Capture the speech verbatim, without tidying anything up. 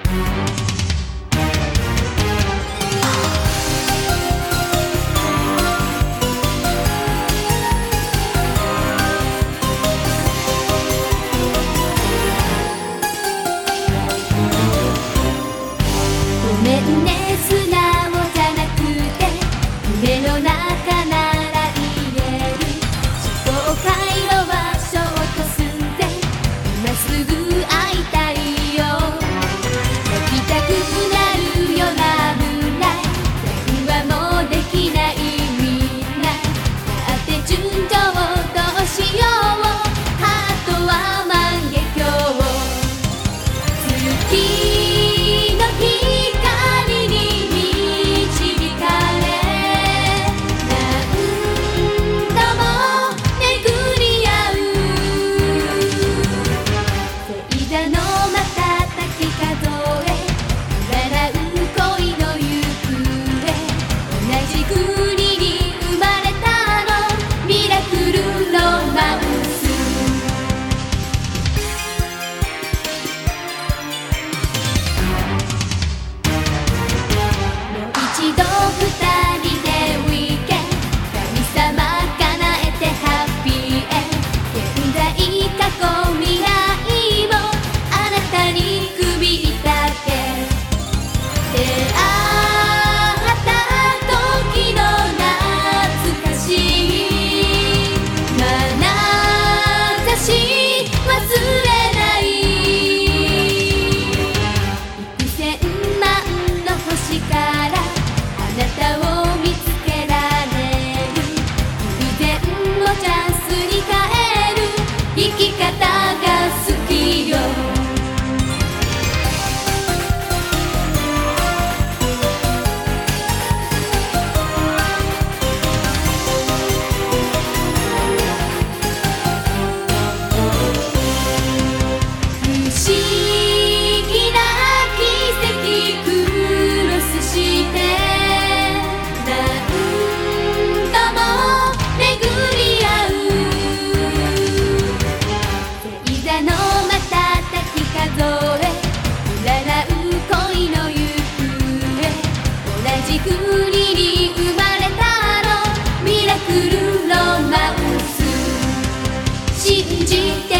ごめんね素直じゃなくて夢の中なら言える思考回路はショートすんで今すぐ会いたいよ泣きたくなるよな危ない電話もできないみんなだって純情どうしようハートは万華鏡月の光に導かれ何度も巡り合う星座の瞬き数え占う恋の行方同じ国に生まれたのミラクルロマンス一度二人でウィーケンド神様叶えてハッピーエンド現在過去未来もあなたに首いたけ出会った時の懐かしい眼差し忘れない幾千万の星からあなたを見つけられる偶然をチャンスに変える生き方が好きよ不思議な奇跡クロスして何度も巡り合う星座の瞬き数え占う恋の行方同じ国に生まれたのミラクルロマンス信じて